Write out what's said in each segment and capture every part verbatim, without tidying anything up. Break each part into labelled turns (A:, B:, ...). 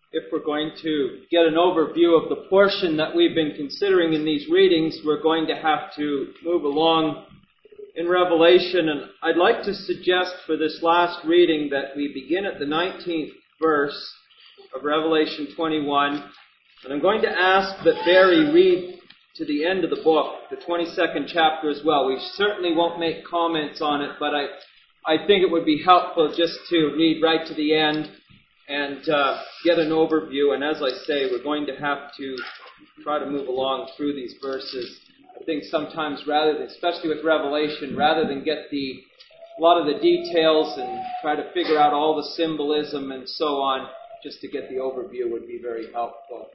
A: if we're going to get an overview of the portion that we've been considering in these readings, we're going to have to move along in Revelation. And I'd like to suggest for this last reading that we begin at the nineteenth verse of Revelation twenty-one. And I'm going to ask that Barry read to the end of the book, the twenty-second chapter as well. We certainly won't make comments on it, but I, I think it would be helpful just to read right to the end and uh, get an overview. And as I say, we're going to have to try to move along through these verses. I think sometimes, rather than, especially with Revelation, rather than get the a lot of the details and try to figure out all the symbolism and so on, just to get the overview would be very helpful.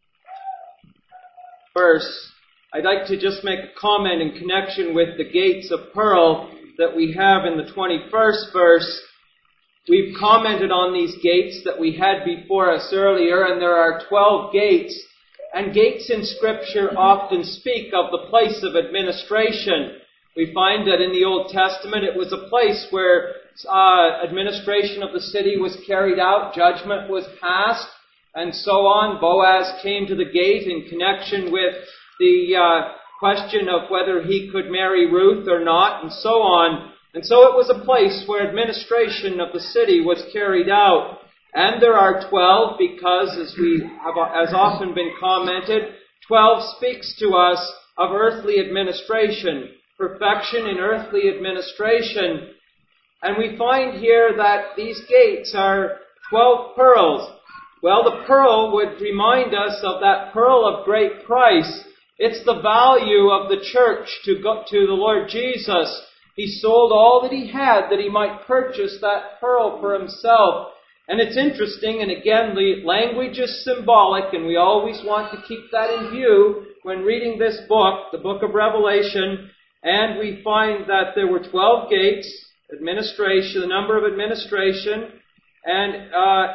A: First, I'd like to just make a comment in connection with the gates of pearl that we have in the twenty-first verse. We've commented on these gates that we had before us earlier, and there are twelve gates. And gates in Scripture often speak of the place of administration. We find that in the Old Testament it was a place where uh, administration of the city was carried out, judgment was passed, and so on. Boaz came to the gate in connection with the uh, question of whether he could marry Ruth or not, and so on. And so it was a place where administration of the city was carried out. And there are twelve because, as we have as often been commented, twelve speaks to us of earthly administration, perfection in earthly administration. And we find here that these gates are twelve pearls. Well, the pearl would remind us of that pearl of great price. It's the value of the church to go to the Lord Jesus. He sold all that he had that he might purchase that pearl for himself. And it's interesting, and again, the language is symbolic, and we always want to keep that in view when reading this book, the book of Revelation. And we find that there were twelve gates, administration, the number of administration, and uh,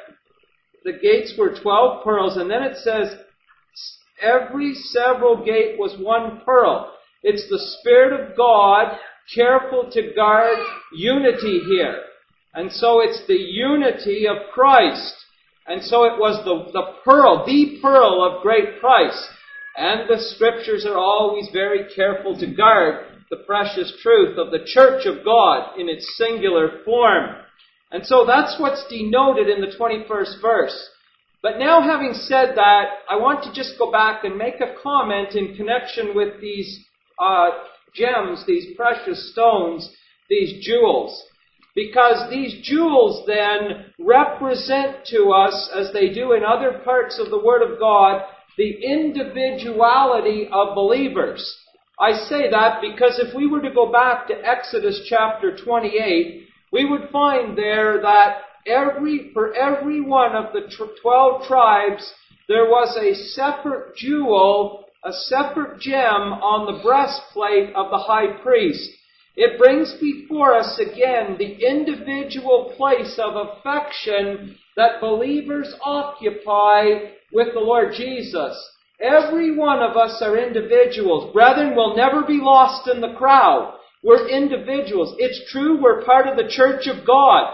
A: the gates were twelve pearls. And then it says, every several gate was one pearl. It's the Spirit of God careful to guard unity here. And so it's the unity of Christ. And so it was the, the pearl, the pearl of great price. And the Scriptures are always very careful to guard the precious truth of the Church of God in its singular form. And so that's what's denoted in the twenty-first verse. But now, having said that, I want to just go back and make a comment in connection with these uh, gems, these precious stones, these jewels. Because these jewels then represent to us, as they do in other parts of the Word of God, the individuality of believers. I say that because if we were to go back to Exodus chapter twenty-eight, we would find there that every for every one of the twelve tribes, there was a separate jewel, a separate gem on the breastplate of the high priest. It brings before us again the individual place of affection that believers occupy with the Lord Jesus. Every one of us are individuals. Brethren, we'll never be lost in the crowd. We're individuals. It's true, we're part of the church of God.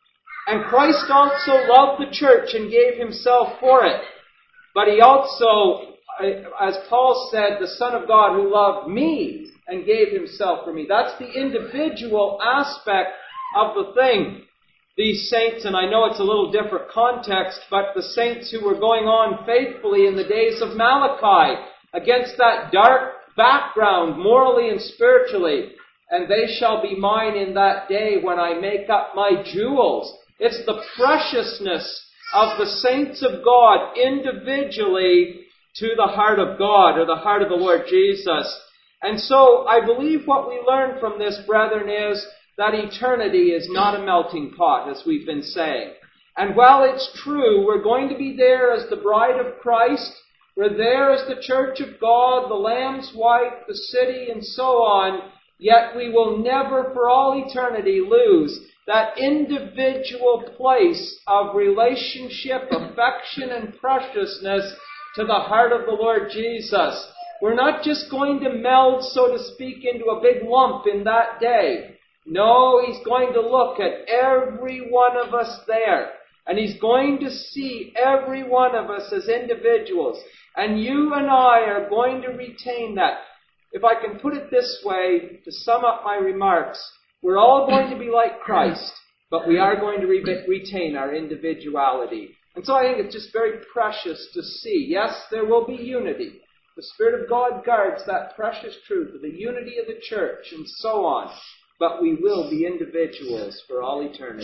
A: And Christ also loved the church and gave himself for it. But he also, as Paul said, the Son of God who loved me and gave himself for me. That's the individual aspect of the thing. These saints, and I know it's a little different context, but the saints who were going on faithfully in the days of Malachi against that dark background, morally and spiritually. And they shall be mine in that day when I make up my jewels. It's the preciousness of the saints of God individually to the heart of God, or the heart of the Lord Jesus. And so I believe what we learn from this, brethren, is that eternity is not a melting pot, as we've been saying. And while it's true, we're going to be there as the bride of Christ, we're there as the church of God, the Lamb's wife, the city, and so on, yet we will never for all eternity lose that individual place of relationship, affection, and preciousness to the heart of the Lord Jesus. We're not just going to meld, so to speak, into a big lump in that day. No, he's going to look at every one of us there. And He's going to see every one of us as individuals. And you and I are going to retain that. If I can put it this way, to sum up my remarks, we're all going to be like Christ, but we are going to re- retain our individuality. And so I think it's just very precious to see. Yes, there will be unity. The Spirit of God guards that precious truth of the unity of the church and so on. But we will be individuals for all eternity.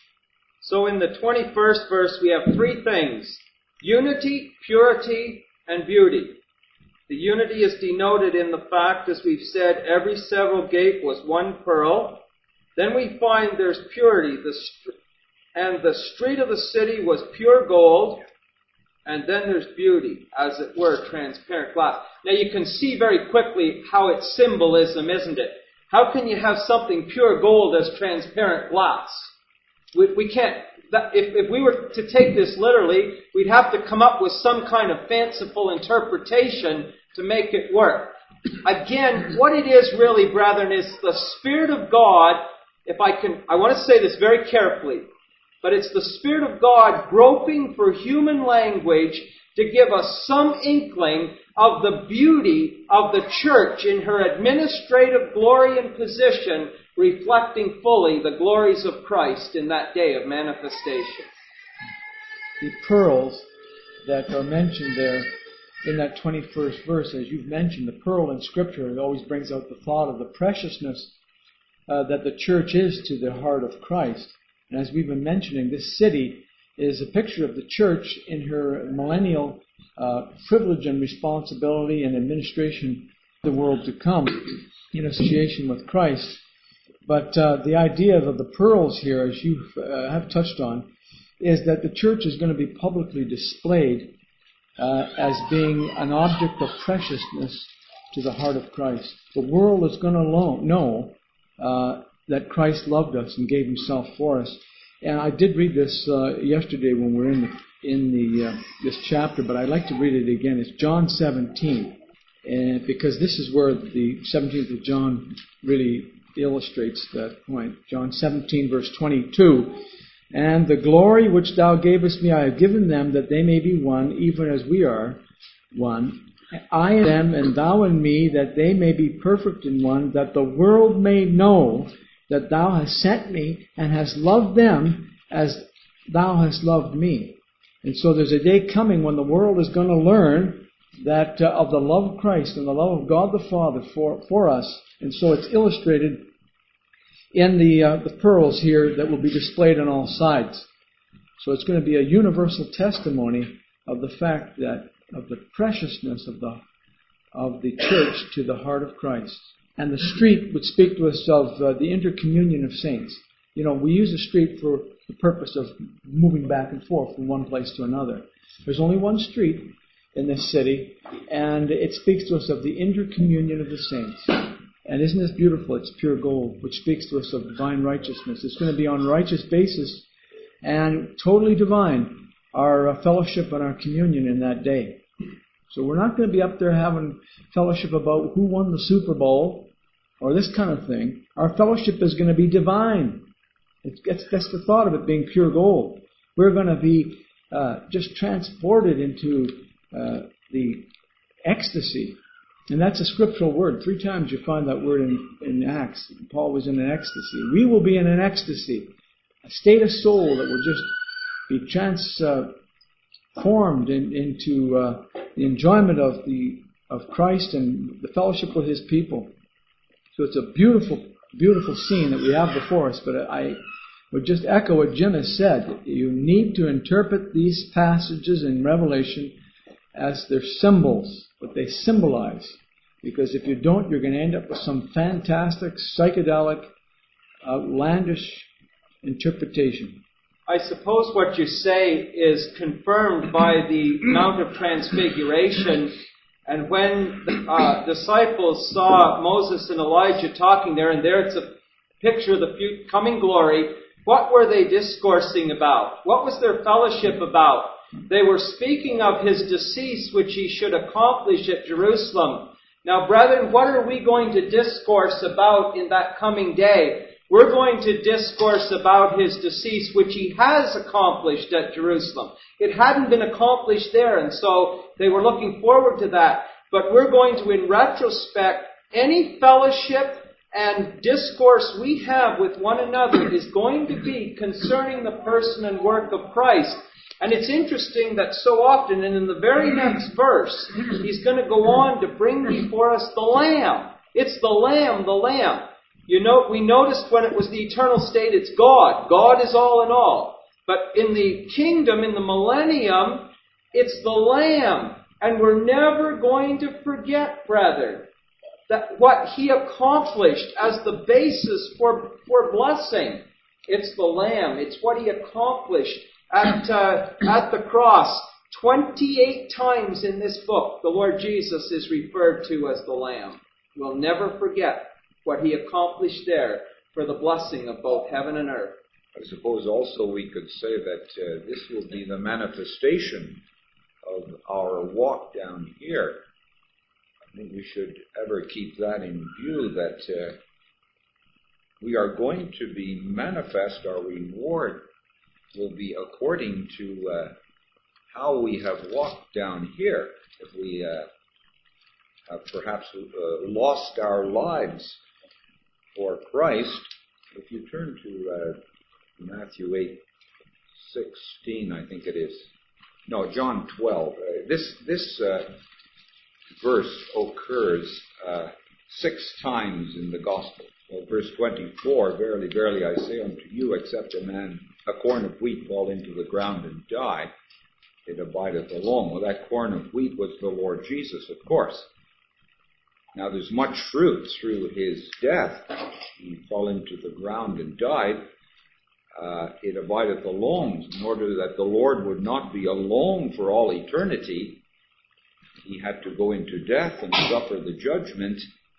A: So in the twenty-first verse we have three things: unity, purity, and beauty. The unity is denoted in the fact, as we've said, every several gate was one pearl. Then we find there's purity, the st- and the street of the city was pure gold. And then there's beauty, as it were, transparent glass. Now you can see very quickly how it's symbolism, isn't it? How can you have something pure gold as transparent glass? We, we can't. That, if, if we were to take this literally, we'd have to come up with some kind of fanciful interpretation to make it work. Again, what it is really, brethren, is the Spirit of God. If I can, I want to say this very carefully. But it's the Spirit of God groping for human language to give us some inkling of the beauty of the church in her administrative glory and position, reflecting fully the glories of Christ in that day of manifestation.
B: The pearls that are mentioned there in that twenty-first verse, as you've mentioned, the pearl in Scripture, it always brings out the thought of the preciousness uh, that the church is to the heart of Christ. And as we've been mentioning, this city is a picture of the church in her millennial uh, privilege and responsibility and administration of the world to come in association with Christ. But uh, the idea of the pearls here, as you uh, have touched on, is that the church is going to be publicly displayed uh, as being an object of preciousness to the heart of Christ. The world is going to know uh, that Christ loved us and gave Himself for us. And I did read this uh, yesterday when we were in the, in the uh, this chapter, but I'd like to read it again. It's John seventeen, and because this is where the seventeenth of John really illustrates that point. John seventeen, verse twenty-two. And the glory which Thou gavest me I have given them, that they may be one, even as we are one. I in them, and Thou in me, that they may be perfect in one, that the world may know that Thou hast sent me, and hast loved them as Thou hast loved me. And so there's a day coming when the world is going to learn that uh, of the love of Christ and the love of God the Father for, for us. And so it's illustrated in the uh, the pearls here that will be displayed on all sides. So it's going to be a universal testimony of the fact that of the preciousness of the of the church to the heart of Christ. And the street would speak to us of uh, the intercommunion of saints. You know, we use a street for the purpose of moving back and forth from one place to another. There's only one street in this city, and it speaks to us of the intercommunion of the saints. And isn't this beautiful? It's pure gold, which speaks to us of divine righteousness. It's going to be on a righteous basis and totally divine, our uh, fellowship and our communion in that day. So we're not going to be up there having fellowship about who won the Super Bowl or this kind of thing. Our fellowship is going to be divine. It's, that's, that's the thought of it being pure gold. We're going to be uh, just transported into uh, the ecstasy. And that's a scriptural word. Three times you find that word in, in Acts. Paul was in an ecstasy. We will be in an ecstasy. A state of soul that will just be transformed in, into uh, the enjoyment of the of Christ and the fellowship with His people. So it's a beautiful, beautiful scene that we have before us. But I would just echo what Jim has said. You need to interpret these passages in Revelation as their symbols, what they symbolize. Because if you don't, you're going to end up with some fantastic, psychedelic, outlandish interpretation.
A: I suppose what you say is confirmed by the Mount of Transfiguration. And when the uh, disciples saw Moses and Elijah talking there, and there it's a picture of the coming glory, what were they discoursing about? What was their fellowship about? They were speaking of His decease, which He should accomplish at Jerusalem. Now, brethren, what are we going to discourse about in that coming day? we're going to discourse about his decease, which he has accomplished at Jerusalem. It hadn't been accomplished there, and so they were looking forward to that. But we're going to, in retrospect, any fellowship and discourse we have with one another is going to be concerning the person and work of Christ. And it's interesting that so often, and in the very next verse, he's going to go on to bring before us the Lamb. It's the Lamb, the Lamb. You know, we noticed when it was the eternal state, it's God. God is all in all. But in the kingdom, in the millennium, it's the Lamb. And we're never going to forget, brethren, that what he accomplished as the basis for, for blessing. It's the Lamb. It's what he accomplished at, uh, at the cross. twenty-eight times in this book, the Lord Jesus is referred to as the Lamb. We'll never forget what he accomplished there for the blessing of both heaven and earth.
C: I suppose also we could say that uh, this will be the manifestation of our walk down here. I think we should ever keep that in view, that uh, we are going to be manifest, our reward will be according to uh, how we have walked down here. If we uh, have perhaps uh, lost our lives for Christ, if you turn to uh, Matthew eight sixteen, I think it is. No, John twelve. Uh, this this uh, verse occurs uh, six times in the Gospel. Well, verse twenty-four, verily, verily, I say unto you, except a man, a corn of wheat fall into the ground and die, it abideth alone. Well, that corn of wheat was the Lord Jesus, of course. Now, there's much fruit through his death. He fell into the ground and died. Uh, it abideth alone, in order that the Lord would not be alone for all eternity. He had to go into death and suffer the judgment,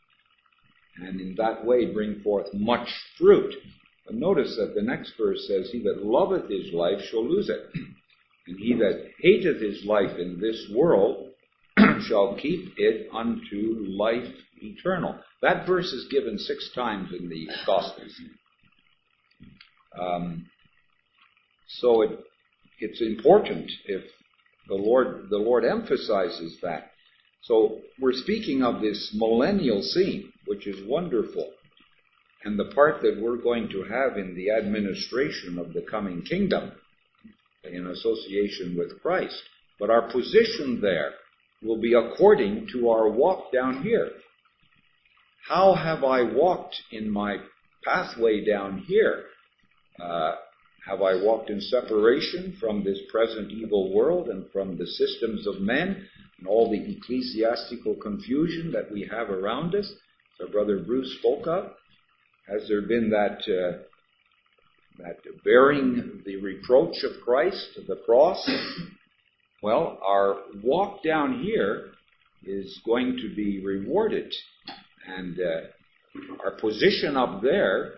C: and in that way bring forth much fruit. But notice that the next verse says, he that loveth his life shall lose it, and he that hateth his life in this world shall keep it unto life eternal. That verse is given six times in the Gospels. Um, so it, it's important if the Lord the Lord emphasizes that. So we're speaking of this millennial scene, which is wonderful, and the part that we're going to have in the administration of the coming kingdom in association with Christ. But our position there will be according to our walk down here. How have I walked in my pathway down here? Uh, have I walked in separation from this present evil world and from the systems of men and all the ecclesiastical confusion that we have around us, as our brother Bruce spoke of? Has there been that uh, that bearing the reproach of Christ, the cross? Well, our walk down here is going to be rewarded, and uh, our position up there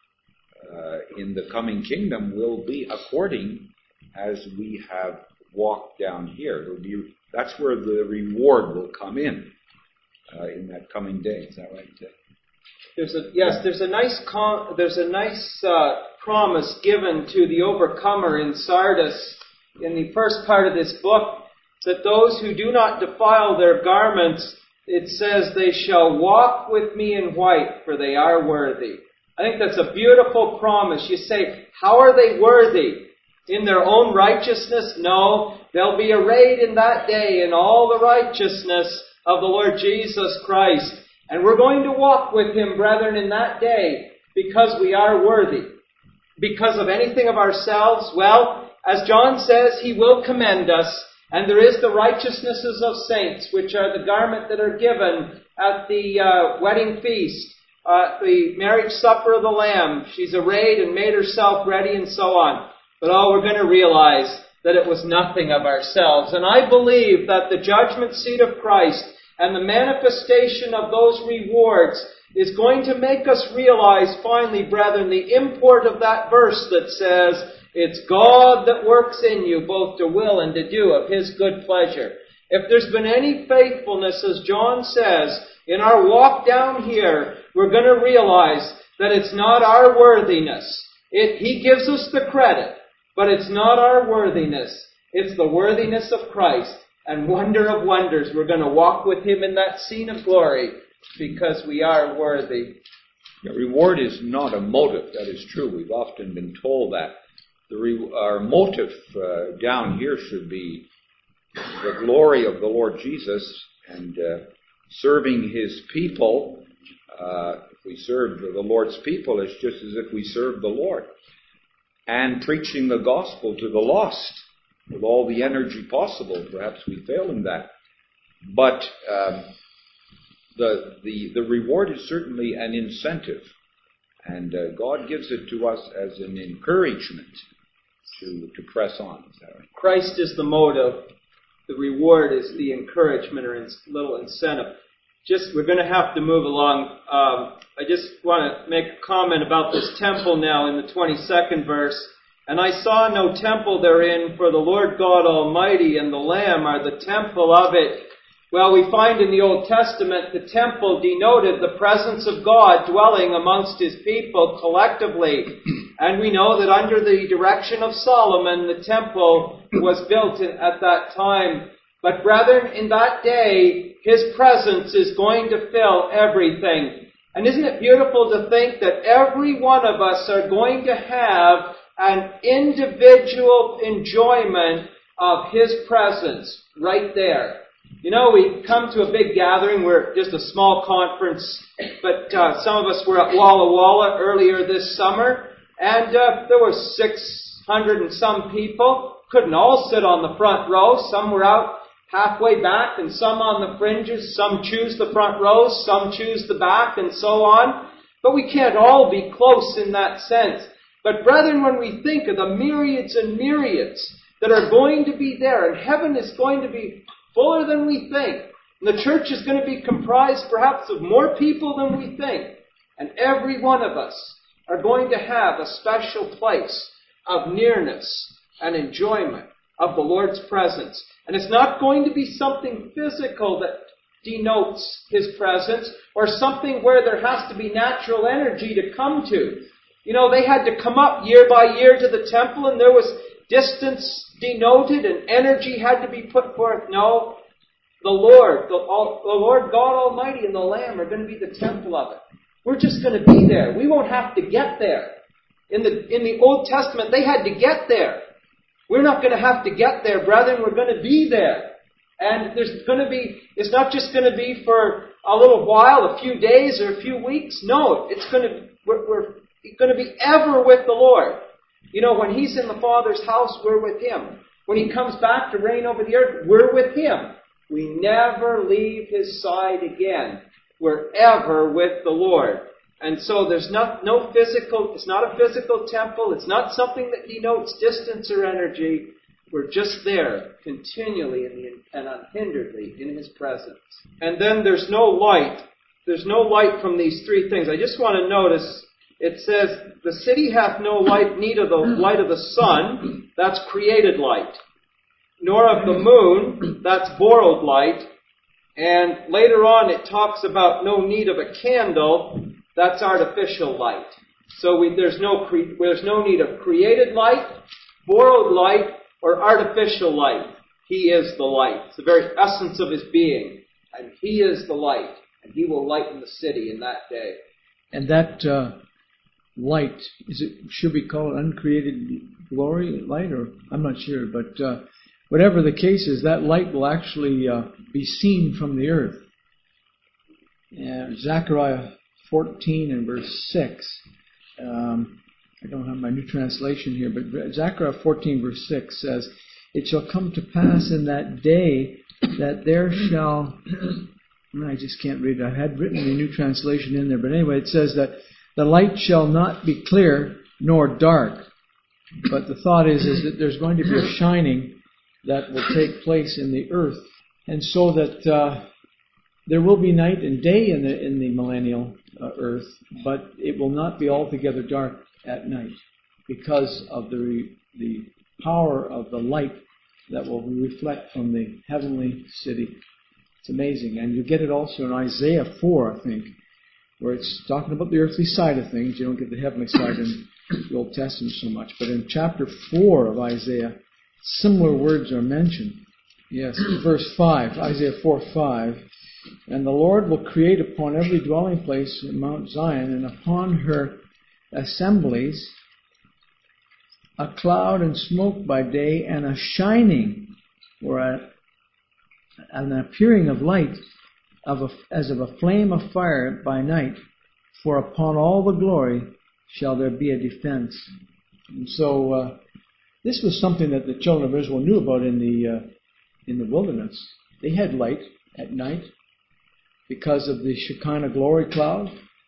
C: uh, in the coming kingdom will be according as we have walked down here. It'll be, that's where the reward will come in uh, in that coming day. Is that right?
A: There's a yes. There's a nice com- there's a nice uh, promise given to the overcomer in Sardis in the first part of this book, that those who do not defile their garments, it says, they shall walk with me in white, for they are worthy. I think that's a beautiful promise. You say, how are they worthy? In their own righteousness? No. They'll be arrayed in that day in all the righteousness of the Lord Jesus Christ. And we're going to walk with him, brethren, in that day because we are worthy. Because of anything of ourselves? Well, as John says, he will commend us. And there is the righteousnesses of saints, which are the garment that are given at the uh, wedding feast, uh, the marriage supper of the Lamb. She's arrayed and made herself ready and so on. But oh, we're going to realize that it was nothing of ourselves. And I believe that the judgment seat of Christ and the manifestation of those rewards is going to make us realize finally, brethren, the import of that verse that says, it's God that works in you both to will and to do of his good pleasure. If there's been any faithfulness, as John says, in our walk down here, we're going to realize that it's not our worthiness. It, He gives us the credit, but it's not our worthiness. It's the worthiness of Christ. And wonder of wonders, we're going to walk with Him in that scene of glory because we are worthy.
C: The reward is not a motive. That is true. We've often been told that. The re- our motive uh, down here should be the glory of the Lord Jesus and uh, serving His people. Uh, if we serve the Lord's people, it's just as if we serve the Lord. And preaching the gospel to the lost with all the energy possible. Perhaps we fail in that. But um, the, the, the reward is certainly an incentive. And uh, God gives it to us as an encouragement to, to press on. Is that right?
A: Christ is the motive. The reward is the encouragement or little incentive. Just, we're going to have to move along. Um, I just want to make a comment about this temple now in the twenty-second verse. And I saw no temple therein, for the Lord God Almighty and the Lamb are the temple of it. Well, we find in the Old Testament the temple denoted the presence of God dwelling amongst His people collectively. And we know that under the direction of Solomon, the temple was built in, at that time. But brethren, in that day, His presence is going to fill everything. And isn't it beautiful to think that every one of us are going to have an individual enjoyment of His presence right there. You know, we come to a big gathering. We're just a small conference, but uh, some of us were at Walla Walla earlier this summer, and uh, there were six hundred and some people. Couldn't all sit on the front row. Some were out halfway back, and some on the fringes. Some choose the front rows, some choose the back, and so on. But we can't all be close in that sense. But brethren, when we think of the myriads and myriads that are going to be there, and heaven is going to be fuller than we think, and the church is going to be comprised perhaps of more people than we think, and every one of us are going to have a special place of nearness and enjoyment of the Lord's presence. And it's not going to be something physical that denotes His presence, or something where there has to be natural energy to come to. You know, they had to come up year by year to the temple, and there was distance denoted, and energy had to be put forth. No, the Lord, the, all, the Lord God Almighty and the Lamb are going to be the temple of it. We're just going to be there. We won't have to get there. In the in the Old Testament, they had to get there. We're not going to have to get there, brethren. We're going to be there. And there's going to be, it's not just going to be for a little while, a few days or a few weeks. No, it's going to, we're, we're going to be ever with the Lord. You know, when He's in the Father's house, we're with Him. When He comes back to reign over the earth, we're with Him. We never leave His side again. We're ever with the Lord. And so there's not, no physical, it's not a physical temple. It's not something that denotes distance or energy. We're just there continually in the, and unhinderedly in His presence. And then there's no light. There's no light from these three things. I just want to notice, it says, the city hath no light, neither the light of the sun, that's created light, nor of the moon, that's borrowed light. And later on it talks about no need of a candle, that's artificial light. So we, there's no cre- there's no need of created light, borrowed light, or artificial light. He is the light. It's the very essence of His being. And He is the light. And He will lighten the city in that day.
B: And that uh, light, is it should we call it uncreated glory light? Or I'm not sure. But uh, whatever the case is, that light will actually uh, be seen from the earth. And Zechariah fourteen and verse six. Um, I don't have my new translation here, but Zechariah fourteen verse six says, "It shall come to pass in that day that there shall..." I just can't read it. I had written the new translation in there, but anyway, it says that the light shall not be clear nor dark. But the thought is, is that there's going to be a shining that will take place in the earth, and so that uh, there will be night and day in the in the millennial uh, earth, but it will not be altogether dark at night because of the the power of the light that will reflect from the heavenly city. It's amazing, and you get it also in Isaiah four, I think, where it's talking about the earthly side of things. You don't get the heavenly side in the Old Testament so much. But in chapter four of Isaiah, similar words are mentioned. Yes, verse five, Isaiah four five. And the Lord will create upon every dwelling place in Mount Zion and upon her assemblies a cloud and smoke by day and a shining or a, an appearing of light of a, as of a flame of fire by night. For upon all the glory shall there be a defense. And so uh, this was something that the children of Israel knew about in the uh, in the wilderness. They had light at night because of the Shekinah glory cloud.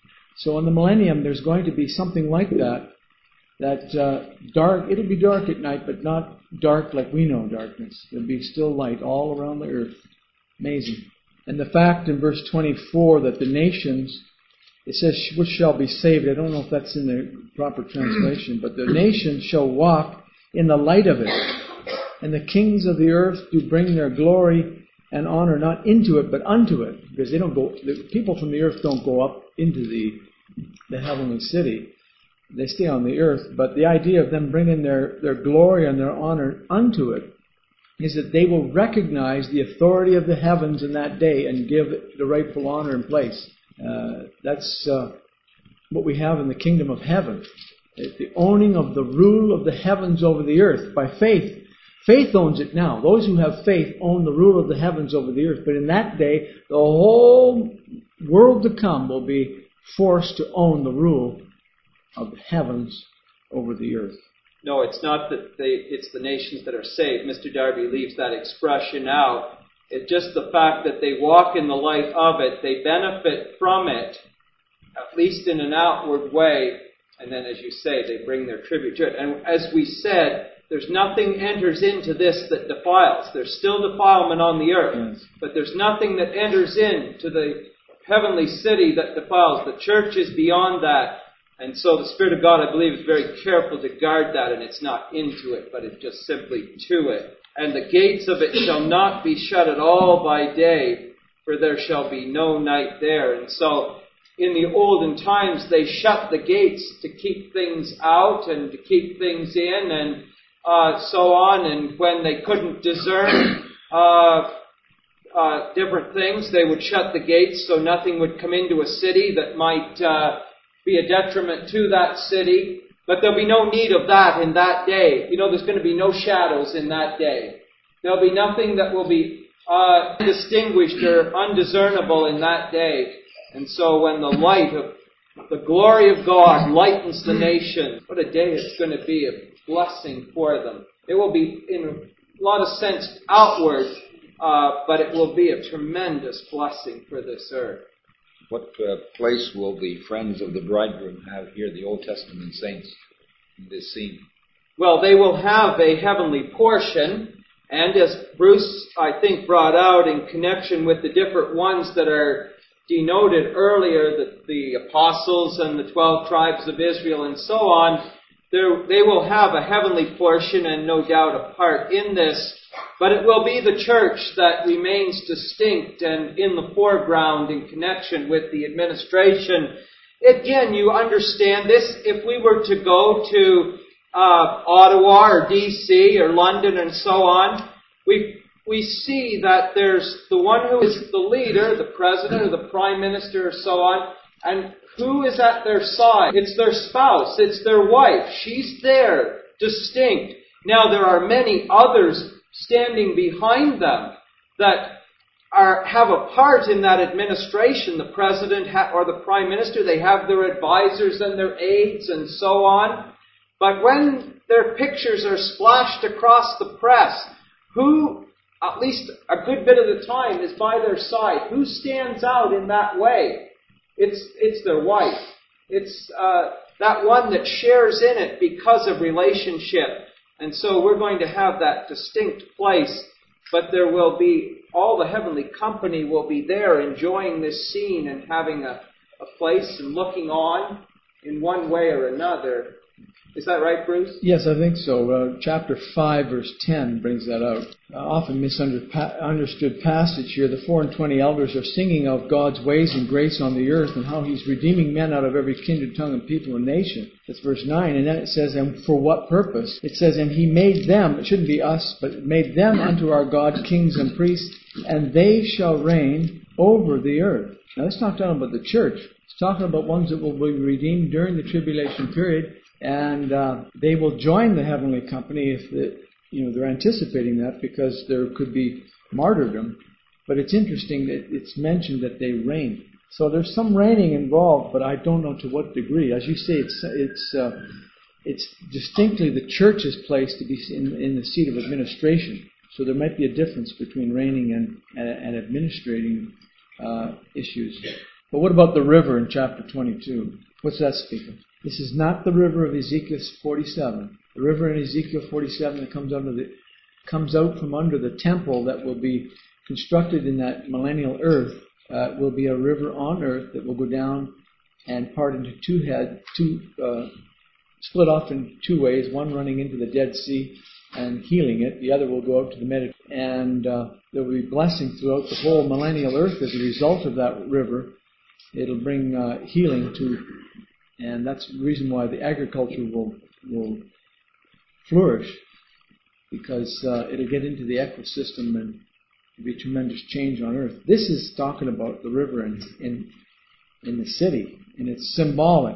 B: So in the millennium, there's going to be something like that. That uh, dark, it'll be dark at night, but not dark like we know darkness. There'll be still light all around the earth. Amazing. And the fact in verse twenty-four that the nations, it says, which shall be saved. I don't know if that's in the proper translation, but the nations shall walk in the light of it. And the kings of the earth do bring their glory and honor not into it, but unto it. Because they don't go, the people from the earth don't go up into the, the heavenly city. They stay on the earth. But the idea of them bringing their, their glory and their honor unto it is that they will recognize the authority of the heavens in that day and give it the rightful honor and place. Uh, that's uh, what we have in the kingdom of heaven. It's the owning of the rule of the heavens over the earth by faith. Faith owns it now. Those who have faith own the rule of the heavens over the earth. But in that day, the whole world to come will be forced to own the rule of the heavens over the earth.
A: No, it's not that they, it's the nations that are saved. Mister Darby leaves that expression out. It's just the fact that they walk in the light of it. They benefit from it, at least in an outward way. And then, as you say, they bring their tribute to it. And as we said, there's nothing enters into this that defiles. There's still defilement on the earth. Yes. But there's nothing that enters into the heavenly city that defiles. The church is beyond that. And so the Spirit of God, I believe, is very careful to guard that. And it's not into it, but it's just simply to it. And the gates of it shall not be shut at all by day, for there shall be no night there. And so in the olden times, they shut the gates to keep things out and to keep things in and uh, so on. And when they couldn't discern uh, uh, different things, they would shut the gates so nothing would come into a city that might uh, be a detriment to that city. But there'll be no need of that in that day. You know, there's going to be no shadows in that day. There'll be nothing that will be uh, distinguished or undiscernible in that day. And so when the light of the glory of God lightens the nation, what a day it's going to be, a blessing for them. It will be, in a lot of sense, outward, uh, but it will be a tremendous blessing for this earth.
C: What uh, place will the friends of the bridegroom have here, the Old Testament saints, in this scene?
A: Well, they will have a heavenly portion, and as Bruce, I think, brought out in connection with the different ones that are denoted earlier, the, the apostles and the twelve tribes of Israel and so on, they will have a heavenly portion and no doubt a part in this. But it will be the church that remains distinct and in the foreground in connection with the administration. Again, you understand this. If we were to go to uh, Ottawa or D C or London and so on, we we see that there's the one who is the leader, the president or the prime minister or so on, and who is at their side? It's their spouse. It's their wife. She's there, distinct. Now, there are many others standing behind them that are have a part in that administration. The president ha- or the prime minister, they have their advisors and their aides and so on. But when their pictures are splashed across the press, who, at least a good bit of the time, is by their side? Who stands out in that way? It's it's their wife. It's uh, that one that shares in it because of relationship. And so we're going to have that distinct place, but there will be, all the heavenly company will be there enjoying this scene and having a, a place and looking on in one way or another Is that right, Bruce?
B: Yes, I think so. Uh, chapter five, verse ten brings that out. Uh, often misunderstood passage here. The four and twenty elders are singing of God's ways and grace on the earth and how He's redeeming men out of every kindred, tongue, and people and nation. That's verse nine. And then it says, and for what purpose? It says, and He made them, it shouldn't be us, but made them unto our God kings and priests, and they shall reign over the earth. Now, that's not talking about the church. It's talking about ones that will be redeemed during the tribulation period. And uh, they will join the heavenly company if the, you know they're anticipating that, because there could be martyrdom. But it's interesting that it's mentioned that they reign. So there's some reigning involved, but I don't know to what degree. As you say, it's it's uh, it's distinctly the church's place to be in, in the seat of administration. So there might be a difference between reigning and and, and administrating uh, issues. But what about the river in chapter twenty-two? What's that speak of? This is not the river of Ezekiel forty-seven. The river in Ezekiel forty-seven that comes under the comes out from under the temple that will be constructed in that millennial earth uh, will be a river on earth that will go down and part into two head, two uh, split off in two ways. One running into the Dead Sea and healing it. The other will go out to the Mediterranean, and uh, there will be blessing throughout the whole millennial earth as a result of that river. It'll bring uh, healing to. And that's the reason why the agriculture will will flourish, because uh, it'll get into the ecosystem and there'll be tremendous change on earth. This is talking about the river in in, in the city, and it's symbolic.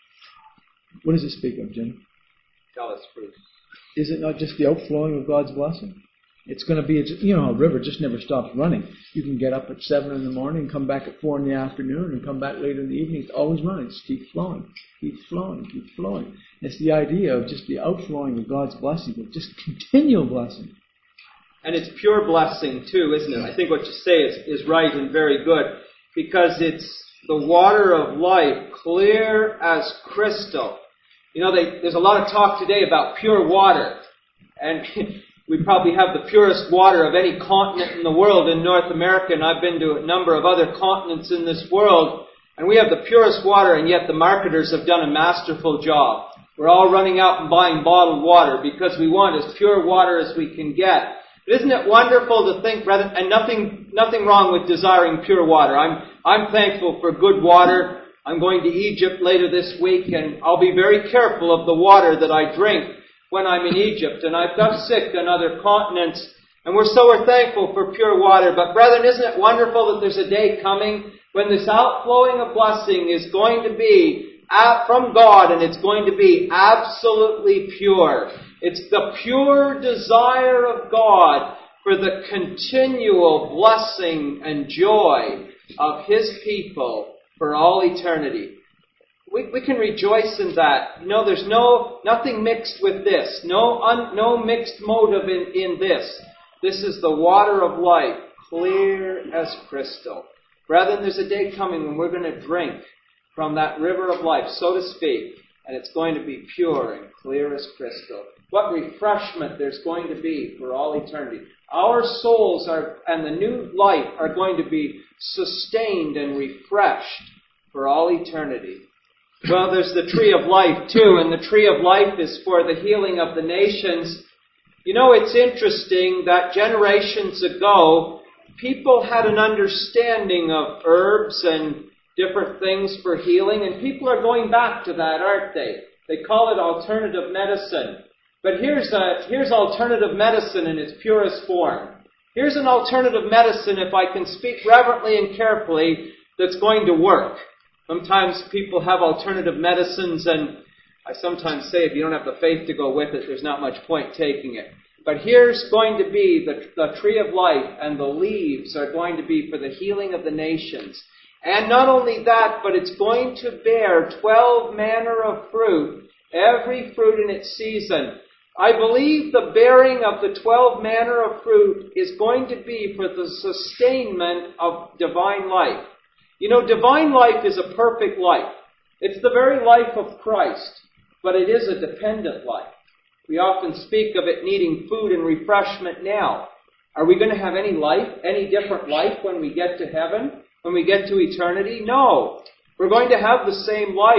B: What does it speak of, Jim?
A: Tell us, Bruce.
B: Is it not just the outflowing of God's blessing? It's going to be, a, you know, a river just never stops running. You can get up at seven in the morning and come back at four in the afternoon and come back later in the evening. It's always running. Just keep flowing, keep flowing, keep flowing. It's the idea of just the outflowing of God's blessing, but just continual blessing.
A: And it's pure blessing too, isn't it? I think what you say is, is right and very good, because it's the water of life, clear as crystal. You know, they, there's a lot of talk today about pure water, and we probably have the purest water of any continent in the world in North America, and I've been to a number of other continents in this world, and we have the purest water, and yet the marketers have done a masterful job. We're all running out and buying bottled water because we want as pure water as we can get. But isn't it wonderful to think, brethren, and nothing nothing wrong with desiring pure water. I'm I'm thankful for good water. I'm going to Egypt later this week, and I'll be very careful of the water that I drink when I'm in Egypt, and I've got sick on other continents, and we're so we're thankful for pure water. But brethren, isn't it wonderful that there's a day coming when this outflowing of blessing is going to be from God, and it's going to be absolutely pure. It's the pure desire of God for the continual blessing and joy of His people for all eternity. We, we can rejoice in that. You know, there's no nothing mixed with this. No un, no mixed motive in, in this. This is the water of life, clear as crystal. Brethren, there's a day coming when we're going to drink from that river of life, so to speak, and it's going to be pure and clear as crystal. What refreshment there's going to be for all eternity. Our souls are, and the new life are going to be sustained and refreshed for all eternity. Well, there's the tree of life too, and the tree of life is for the healing of the nations. You know, it's interesting that generations ago, people had an understanding of herbs and different things for healing, and people are going back to that, aren't they? They call it alternative medicine. But here's a, here's alternative medicine in its purest form. Here's an alternative medicine, if I can speak reverently and carefully, that's going to work. Sometimes people have alternative medicines, and I sometimes say if you don't have the faith to go with it, there's not much point taking it. But here's going to be the, the tree of life, and the leaves are going to be for the healing of the nations. And not only that, but it's going to bear twelve manner of fruit, every fruit in its season. I believe the bearing of the twelve manner of fruit is going to be for the sustainment of divine life. You know, divine life is a perfect life. It's the very life of Christ, but it is a dependent life. We often speak of it needing food and refreshment now. Are we going to have any life, any different life when we get to heaven, when we get to eternity? No. We're going to have the same life.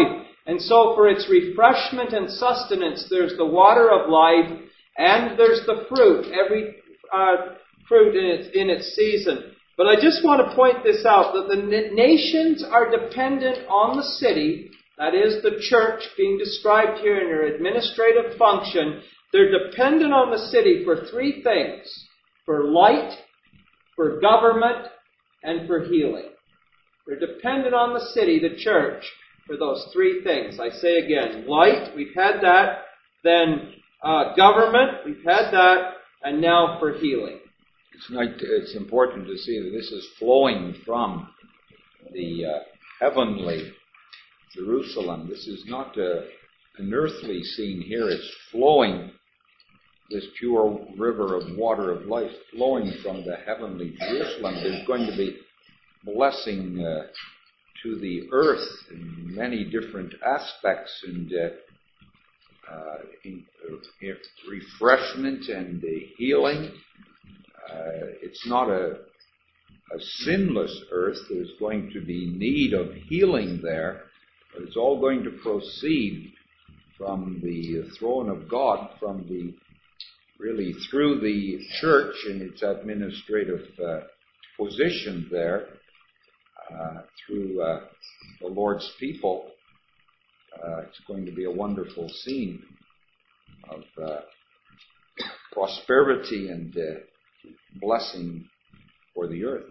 A: And so for its refreshment and sustenance, there's the water of life, and there's the fruit, every uh, fruit in its, in its season. But I just want to point this out, that the nations are dependent on the city, that is the church being described here in her administrative function. They're dependent on the city for three things: for light, for government, and for healing. They're dependent on the city, the church, for those three things. I say again, light, we've had that. Then uh, government, we've had that. And now for healing.
C: It's, not, it's important to see that this is flowing from the uh, heavenly Jerusalem. This is not a, an earthly scene here. It's flowing, this pure river of water of life, flowing from the heavenly Jerusalem. There's going to be blessing uh, to the earth in many different aspects, and uh, uh, in, uh, refreshment and uh, healing. Uh, it's not a, a sinless earth. There's going to be need of healing there, but it's all going to proceed from the throne of God, from the really through the church in its administrative uh, position there, uh, through uh, the Lord's people. Uh, it's going to be a wonderful scene of uh, prosperity and uh, blessing for the earth.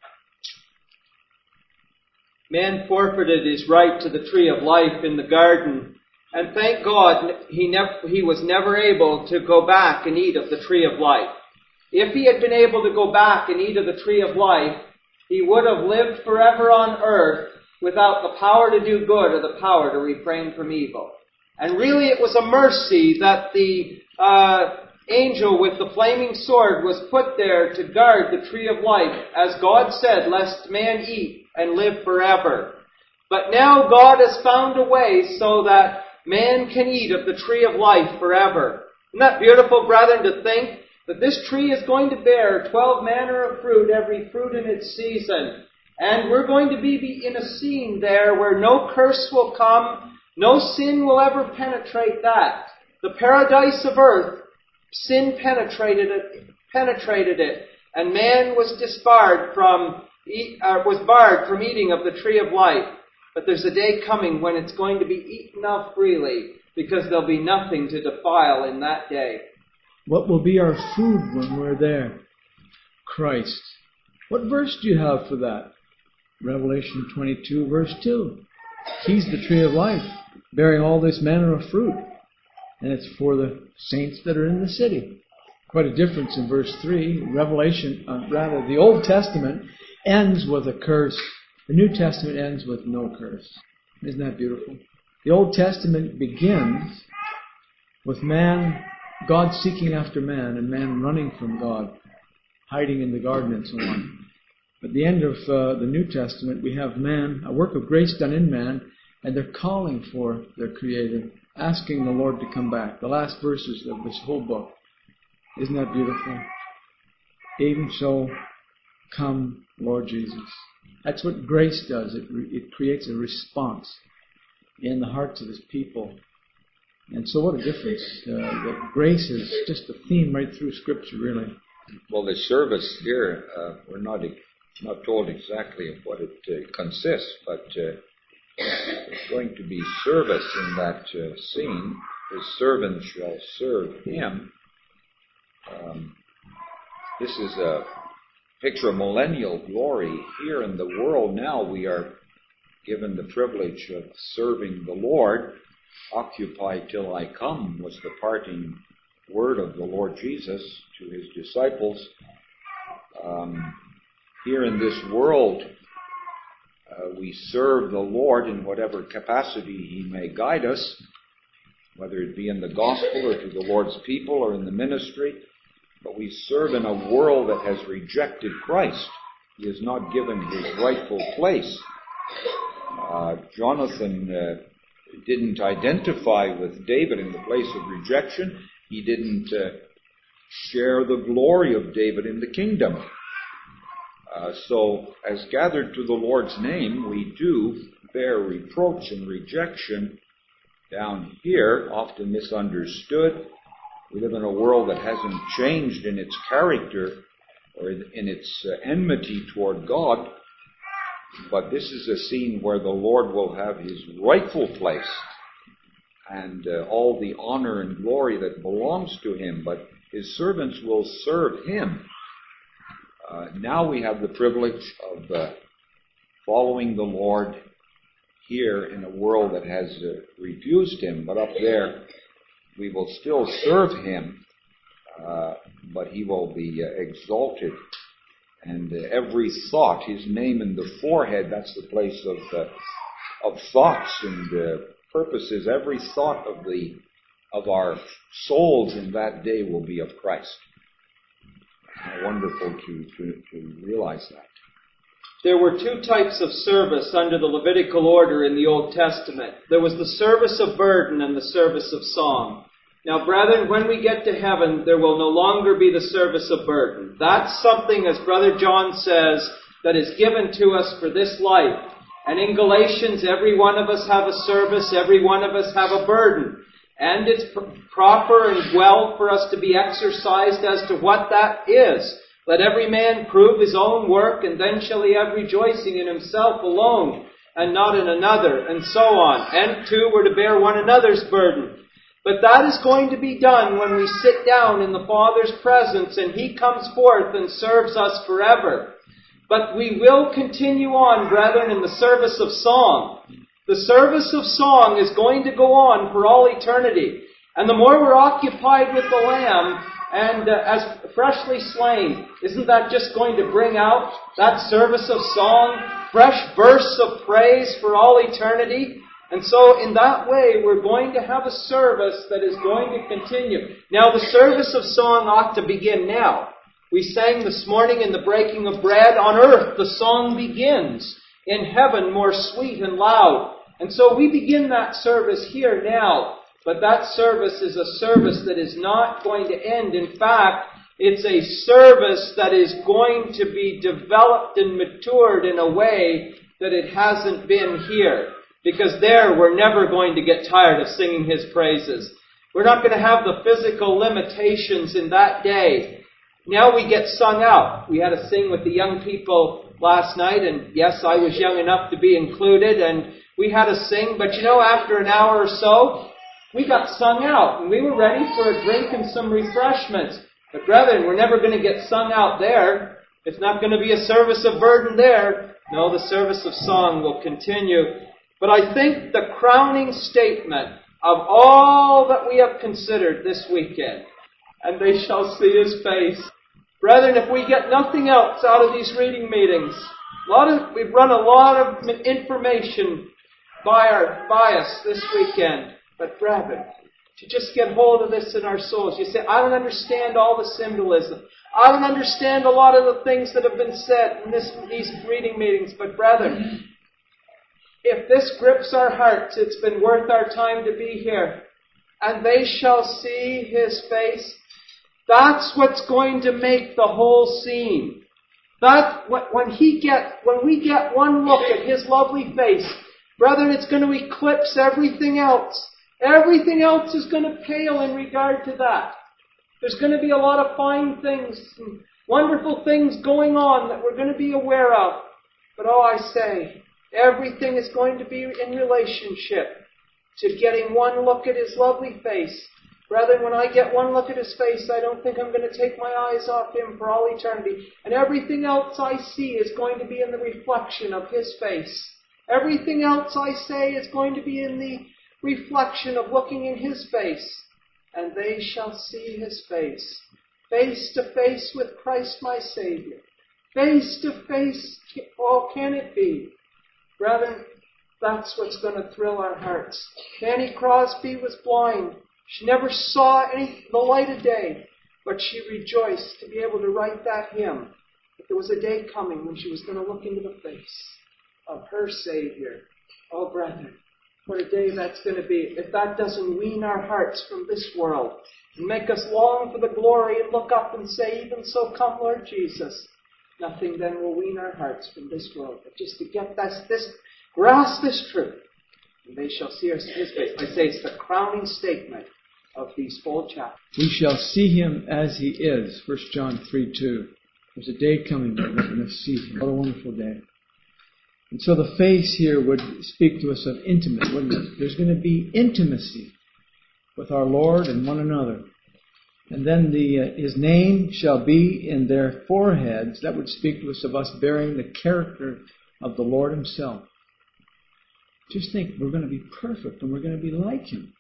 A: Man forfeited his right to the tree of life in the garden, and thank God he, nev- he was never able to go back and eat of the tree of life. If he had been able to go back and eat of the tree of life, he would have lived forever on earth without the power to do good or the power to refrain from evil. And really it was a mercy that the uh, angel with the flaming sword was put there to guard the tree of life, as God said, lest man eat and live forever. But now God has found a way so that man can eat of the tree of life forever. Isn't that beautiful, brethren, to think that this tree is going to bear twelve manner of fruit, every fruit in its season. And we're going to be in a scene there where no curse will come, no sin will ever penetrate that. The paradise of earth, sin penetrated it, penetrated it, and man was disbarred from, uh, was barred from eating of the tree of life. But there's a day coming when it's going to be eaten of freely, because there'll be nothing to defile in that day.
B: What will be our food when we're there? Christ. What verse do you have for that? Revelation twenty-two, verse two. He's the tree of life, bearing all this manner of fruit. And it's for the saints that are in the city. Quite a difference in verse three. Revelation, uh, rather, the Old Testament ends with a curse. The New Testament ends with no curse. Isn't that beautiful? The Old Testament begins with man, God seeking after man, and man running from God, hiding in the garden and so on. At the end of uh, the New Testament, we have man, a work of grace done in man, and they're calling for their Creator, asking the Lord to come back. The last verses of this whole book. Isn't that beautiful? Even so, come, Lord Jesus. That's what grace does. It, re- it creates a response in the hearts of His people. And so what a difference. Uh, that grace is just a theme right through Scripture, really.
C: Well, the service here, uh, we're not not told exactly of what it uh, consists, but uh, there's going to be service in that uh, scene. His servant shall serve him. Um, this is a picture of millennial glory. Here in the world now we are given the privilege of serving the Lord. Occupy till I come was the parting word of the Lord Jesus to His disciples. Um, here in this world, uh, we serve the Lord in whatever capacity He may guide us, whether it be in the gospel or to the Lord's people or in the ministry. But we serve in a world that has rejected Christ. He is not given His rightful place. Uh, Jonathan uh, didn't identify with David in the place of rejection. He didn't uh, share the glory of David in the kingdom. Uh, so, as gathered to the Lord's name, we do bear reproach and rejection down here, often misunderstood. We live in a world that hasn't changed in its character or in its uh, enmity toward God, but this is a scene where the Lord will have his rightful place and uh, all the honor and glory that belongs to him, but his servants will serve him. Uh, now we have the privilege of uh, following the Lord here in a world that has uh, refused him, but up there we will still serve him, uh, but he will be uh, exalted. And uh, every thought, his name in the forehead, that's the place of uh, of thoughts and uh, purposes. Every thought of the of our souls in that day will be of Christ. How wonderful to, to, to realize that.
A: There were two types of service under the Levitical order in the Old Testament. There was the service of burden and the service of song. Now, brethren, when we get to heaven, there will no longer be the service of burden. That's something, as Brother John says, that is given to us for this life. And in Galatians, every one of us have a service, every one of us have a burden. And it's pr- proper and well for us to be exercised as to what that is. Let every man prove his own work, and then shall he have rejoicing in himself alone, and not in another, and so on. And two, we're to bear one another's burden. But that is going to be done when we sit down in the Father's presence, and he comes forth and serves us forever. But we will continue on, brethren, in the service of song. The service of song is going to go on for all eternity. And the more we're occupied with the Lamb, and uh, as freshly slain, isn't that just going to bring out that service of song, fresh bursts of praise for all eternity? And so in that way, we're going to have a service that is going to continue. Now, the service of song ought to begin now. We sang this morning in the breaking of bread, on earth the song begins, in heaven more sweet and loud. And so we begin that service here now. But that service is a service that is not going to end. In fact, it's a service that is going to be developed and matured in a way that it hasn't been here. Because there we're never going to get tired of singing his praises. We're not going to have the physical limitations in that day. Now we get sung out. We had to sing with the young people last night, and yes, I was young enough to be included, and we had to sing. But you know, after an hour or so, we got sung out, and we were ready for a drink and some refreshments. But brethren, we're never going to get sung out there. It's not going to be a service of burden there. No, the service of song will continue. But I think the crowning statement of all that we have considered this weekend, and they shall see his face. Brethren, if we get nothing else out of these reading meetings, a lot of, we've run a lot of information by, our, by us this weekend. But brethren, to just get hold of this in our souls. You say, I don't understand all the symbolism. I don't understand a lot of the things that have been said in this, these reading meetings. But brethren, if this grips our hearts, it's been worth our time to be here. And they shall see his face. That's what's going to make the whole scene. That when he get when we get one look at his lovely face, brethren, it's going to eclipse everything else. Everything else is going to pale in regard to that. There's going to be a lot of fine things and wonderful things going on that we're going to be aware of. But oh, I say, everything is going to be in relationship to getting one look at his lovely face. Brethren, when I get one look at his face, I don't think I'm going to take my eyes off him for all eternity. And everything else I see is going to be in the reflection of his face. Everything else I say is going to be in the reflection of looking in his face. And they shall see his face. Face to face with Christ my Savior. Face to face, oh, can it be? Brethren, that's what's going to thrill our hearts. Fanny Crosby was blind. She never saw any the light of day, but she rejoiced to be able to write that hymn. But there was a day coming when she was going to look into the face of her Savior. Oh, brethren, what a day that's going to be. If that doesn't wean our hearts from this world and make us long for the glory and look up and say, even so come, Lord Jesus, nothing then will wean our hearts from this world. But just to get this, this grasp this truth,
D: and they shall see his face. I say it's the crowning statement of these four chapters.
B: We shall see him as he is. First John three two. There's a day coming when we're going to see him. What a wonderful day. And so the face here would speak to us of intimate, wouldn't it? There's going to be intimacy with our Lord and one another. And then the uh, his name shall be in their foreheads. That would speak to us of us bearing the character of the Lord himself. Just think, we're going to be perfect and we're going to be like him.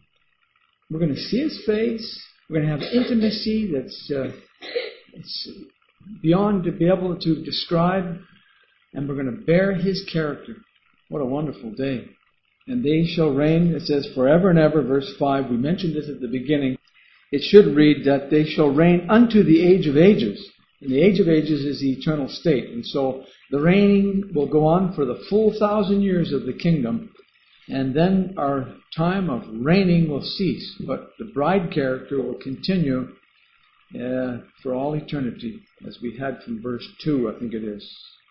B: We're going to see his face. We're going to have intimacy that's uh, it's beyond to be able to describe. And we're going to bear his character. What a wonderful day. And they shall reign, it says, forever and ever, verse five. We mentioned this at the beginning. It should read that they shall reign unto the age of ages. And the age of ages is the eternal state. And so the reigning will go on for the full thousand years of the kingdom. And then our time of reigning will cease. But the bride character will continue uh, for all eternity, as we had from verse two, I think it is.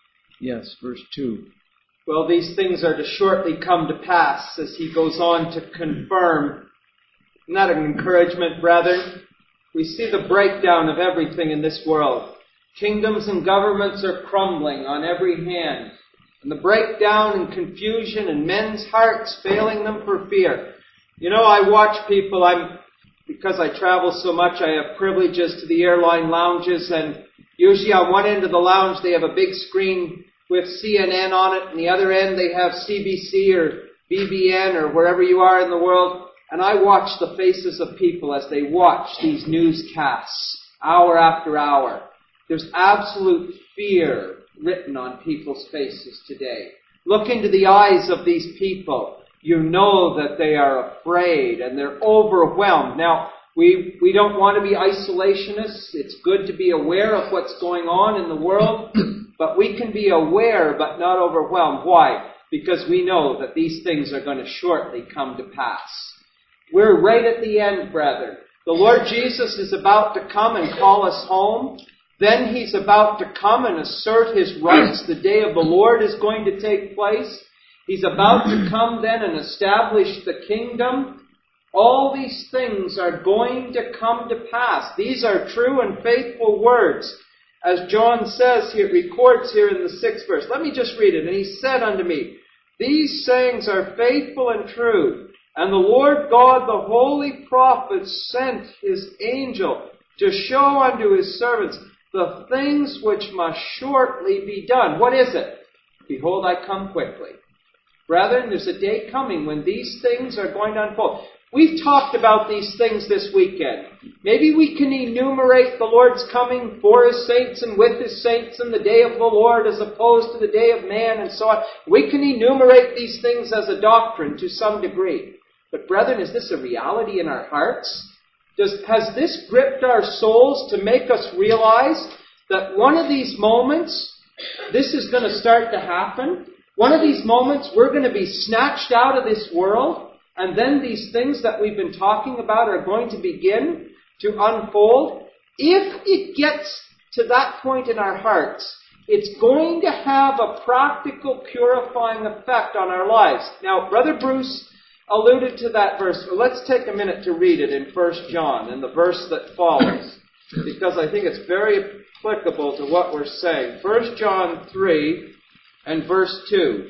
B: Yes, verse two.
A: Well, these things are to shortly come to pass, as he goes on to confirm. Isn't that an encouragement, brethren? We see the breakdown of everything in this world. Kingdoms and governments are crumbling on every hand. And the breakdown and confusion and men's hearts failing them for fear. You know, I watch people, I'm, because I travel so much, I have privileges to the airline lounges, and usually on one end of the lounge they have a big screen with C N N on it, and the other end they have C B C or B B N or wherever you are in the world. And I watch the faces of people as they watch these newscasts hour after hour. There's absolute fear written on people's faces today. Look into the eyes of these people. You know that they are afraid and they're overwhelmed. Now, we, we don't want to be isolationists. It's good to be aware of what's going on in the world. But we can be aware but not overwhelmed. Why? Because we know that these things are going to shortly come to pass. We're right at the end, brethren. The Lord Jesus is about to come and call us home. Then he's about to come and assert his rights. The day of the Lord is going to take place. He's about to come then and establish the kingdom. All these things are going to come to pass. These are true and faithful words. As John says here, records here in the sixth verse. Let me just read it. And he said unto me, these sayings are faithful and true. And the Lord God, the holy prophets, sent his angel to show unto his servants the things which must shortly be done. What is it? Behold, I come quickly. Brethren, there's a day coming when these things are going to unfold. We've talked about these things this weekend. Maybe we can enumerate the Lord's coming for his saints and with his saints and the day of the Lord as opposed to the day of man and so on. We can enumerate these things as a doctrine to some degree. But brethren, is this a reality in our hearts? Does, has this gripped our souls to make us realize that one of these moments, this is going to start to happen? One of these moments, we're going to be snatched out of this world, and then these things that we've been talking about are going to begin to unfold. If it gets to that point in our hearts, it's going to have a practical purifying effect on our lives. Now, Brother Bruce alluded to that verse. Well, let's take a minute to read it in First John, in the verse that follows, because I think it's very applicable to what we're saying. First John three and verse two.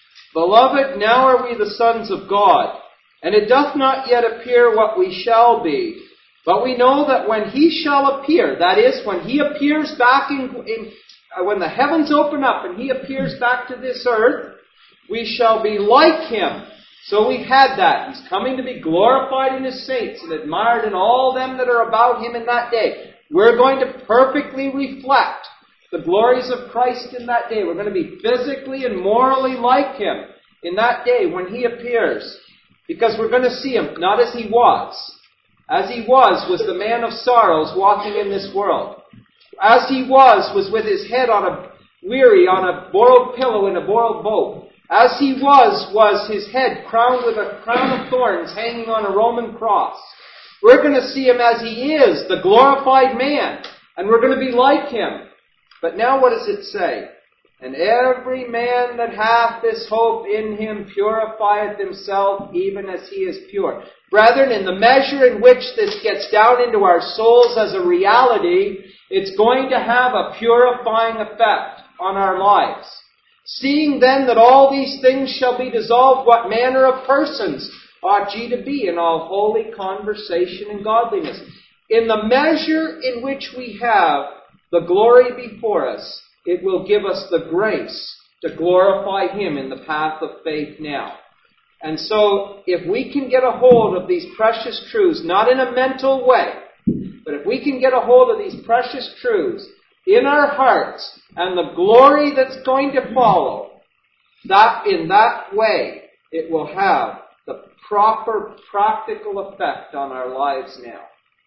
A: Beloved, now are we the sons of God, and it doth not yet appear what we shall be. But we know that when he shall appear, that is, when he appears back in, in uh, when the heavens open up and he appears back to this earth, we shall be like him. So we've had that. He's coming to be glorified in his saints and admired in all them that are about him in that day. We're going to perfectly reflect the glories of Christ in that day. We're going to be physically and morally like him in that day when he appears. Because we're going to see him not as he was. As he was, was the man of sorrows walking in this world. As he was, was with his head on a weary, on a borrowed pillow in a borrowed boat. As he was, was his head crowned with a crown of thorns hanging on a Roman cross. We're going to see him as he is, the glorified man. And we're going to be like him. But now what does it say?
D: And every man that hath this hope in him purifieth himself even as he is pure. Brethren, in the measure in which this gets down into our souls as a reality, it's going to have a purifying effect on our lives. Seeing then that all these things shall be dissolved, what manner of persons ought ye to be in all holy conversation and godliness? In the measure in which we have the glory before us, it will give us the grace to glorify Him in the path of faith now. And so, if we can get a hold of these precious truths, not in a mental way, but if we can get a hold of these precious truths in our hearts and the glory that's going to follow, that in that way it will have the proper practical effect on our lives now.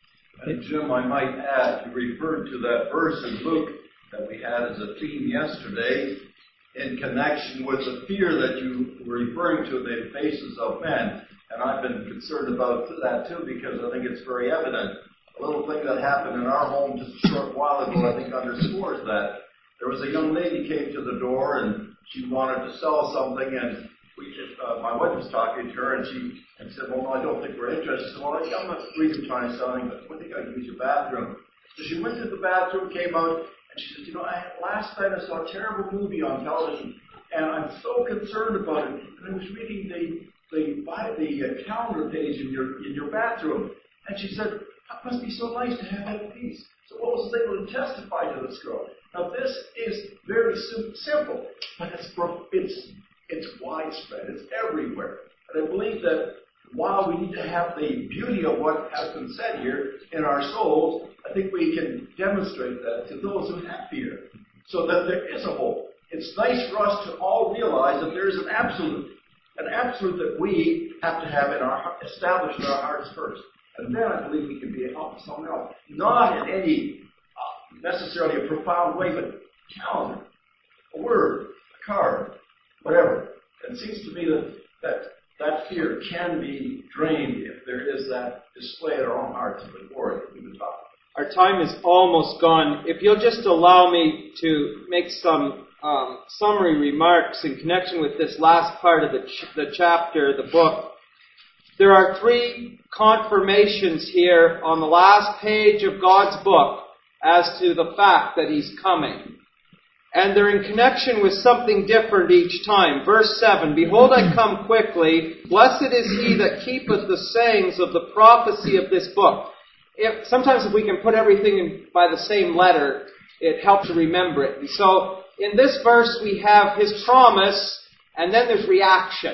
E: And Jim, I might add, you referred to that verse in Luke that we had as a theme yesterday in connection with the fear that you were referring to in the faces of men. And I've been concerned about that too, because I think it's very evident. A little thing that happened in our home just a short while ago, I think underscores that. There was a young lady came to the door and she wanted to sell something, and we just, uh, my wife was talking to her, and she and said, well, no, I don't think we're interested. So, well, I'm not really trying to sell anything, but I think I can use your bathroom. So she went to the bathroom, came out, and she said, you know, I, last night I saw a terrible movie on television, and I'm so concerned about it. And I was reading the the, by the uh, calendar page in your in your bathroom. And she said, that must be so nice to have that peace. So what was able to testify to this girl? Now, this is very sim- simple, but it's, it's, it's widespread. It's everywhere. And I believe that while we need to have the beauty of what has been said here in our souls, I think we can demonstrate that to those who have fear, so that there is a hope. It's nice for us to all realize that there is an absolute, an absolute that we have to have in our established in our hearts first, and then I believe we can be a help to someone else, not in any uh, necessarily a profound way, but calendar, a word, a card, whatever. And it seems to me that that. That fear can be drained if there is that display in our own hearts of the glory that we've been talking about.
A: Our time is almost gone. If you'll just allow me to make some um, summary remarks in connection with this last part of the, ch- the chapter, the book. There are three confirmations here on the last page of God's book as to the fact that He's coming. And they're in connection with something different each time. Verse seven, behold, I come quickly. Blessed is he that keepeth the sayings of the prophecy of this book. If, sometimes if we can put everything in, by the same letter, it helps to remember it. And so, in this verse we have His promise, and then there's reaction.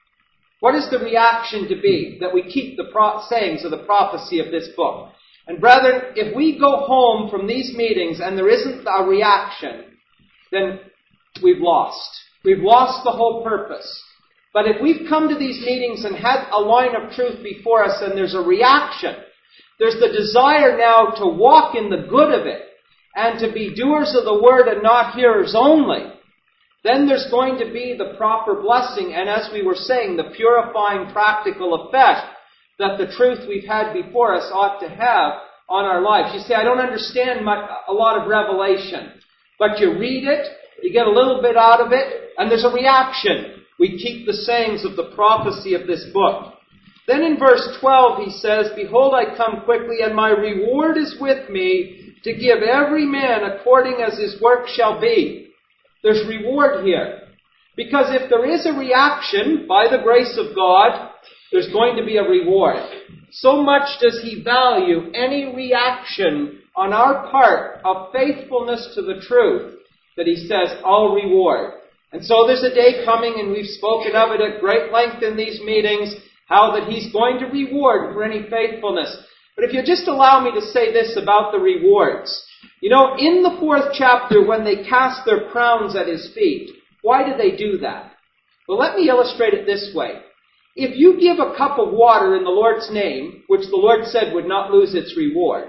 A: What is the reaction to be? That we keep the pro- sayings of the prophecy of this book. And brethren, if we go home from these meetings and there isn't a reaction, then we've lost. We've lost the whole purpose. But if we've come to these meetings and had a line of truth before us and there's a reaction, there's the desire now to walk in the good of it and to be doers of the word and not hearers only, then there's going to be the proper blessing and, as we were saying, the purifying practical effect that the truth we've had before us ought to have on our lives. You say, I don't understand much, a lot of revelation. But you read it, you get a little bit out of it, and there's a reaction. We keep the sayings of the prophecy of this book. Then in verse twelve he says, behold, I come quickly, and my reward is with me to give every man according as his work shall be. There's reward here. Because if there is a reaction, by the grace of God, there's going to be a reward. So much does He value any reaction on our part of faithfulness to the truth that He says, I'll reward. And so there's a day coming, and we've spoken of it at great length in these meetings, how that He's going to reward for any faithfulness. But if you just allow me to say this about the rewards. You know, in the fourth chapter, when they cast their crowns at His feet, why did they do that? Well, let me illustrate it this way. If you give a cup of water in the Lord's name, which the Lord said would not lose its reward,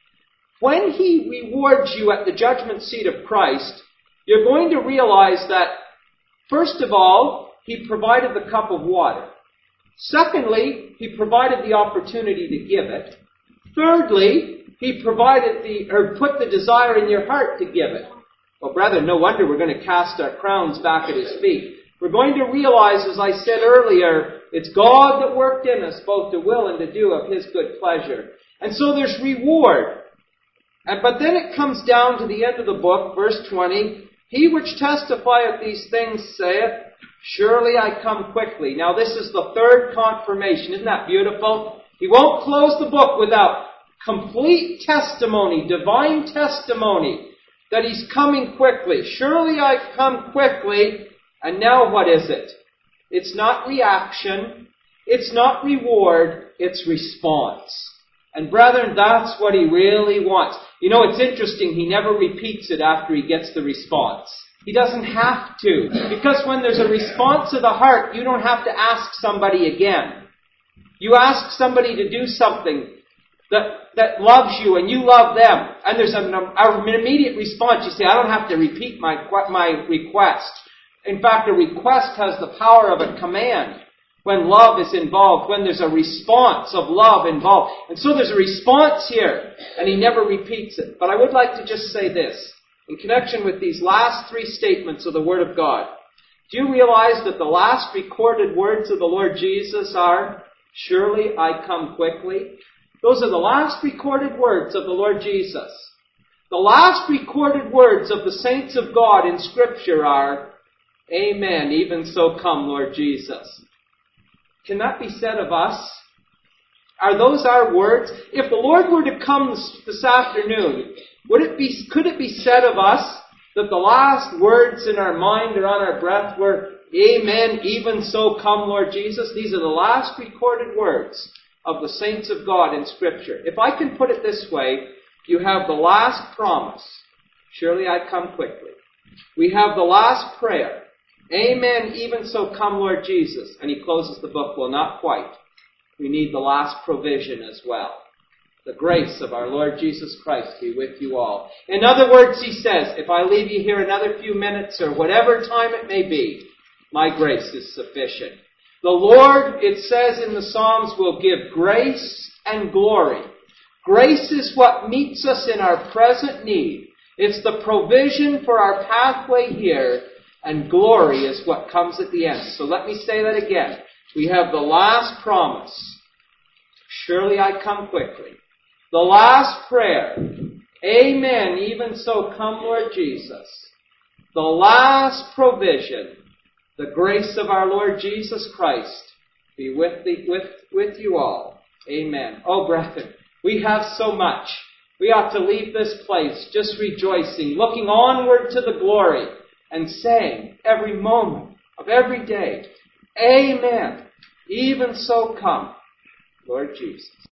A: when He rewards you at the judgment seat of Christ, you're going to realize that, first of all, He provided the cup of water. Secondly, He provided the opportunity to give it. Thirdly, He provided the, or put the desire in your heart to give it.
D: Well, brethren, no wonder we're going to cast our crowns back at His feet. We're going to realize, as I said earlier, it's God that worked in us both to will and to do of His good pleasure. And so there's reward. And, but then it comes down to the end of the book, verse twenty. He which testifieth these things saith, surely I come quickly. Now this is the third confirmation. Isn't that beautiful? He won't close the book without complete testimony, divine testimony, that He's coming quickly. Surely I come quickly. And now what is it? It's not reaction. It's not reward. It's response. And brethren, that's what He really wants. You know, it's interesting. He never repeats it after He gets the response. He doesn't have to. Because when there's a response of the heart, you don't have to ask somebody again. You ask somebody to do something that, that loves you and you love them. And there's an, an immediate response. You say, I don't have to repeat my, my request. In fact, a request has the power of a command when love is involved, when there's a response of love involved. And so there's a response here, and He never repeats it. But I would like to just say this, in connection with these last three statements of the Word of God. Do you realize that the last recorded words of the Lord Jesus are, surely I come quickly? Those are the last recorded words of the Lord Jesus. The last recorded words of the saints of God in Scripture are, Amen, even so come, Lord Jesus. Can that be said of us? Are those our words? If the Lord were to come this, this afternoon, would it be, could it be said of us that the last words in our mind or on our breath were, Amen, even so come, Lord Jesus? These are the last recorded words of the saints of God in Scripture. If I can put it this way, you have the last promise, surely I come quickly. We have the last prayer, Amen, even so come, Lord Jesus. And He closes the book. Well, not quite. We need the last provision as well. The grace of our Lord Jesus Christ be with you all. In other words, He says, if I leave you here another few minutes or whatever time it may be, my grace is sufficient. The Lord, it says in the Psalms, will give grace and glory. Grace is what meets us in our present need. It's the provision for our pathway here. And glory is what comes at the end. So let me say that again. We have the last promise. Surely I come quickly. The last prayer. Amen. Even so come, Lord Jesus. The last provision. The grace of our Lord Jesus Christ be with, the, with, with you all. Amen. Oh, brethren, we have so much. We ought to leave this place just rejoicing, looking onward to the glory, and saying every moment of every day, Amen. Even so come, Lord Jesus.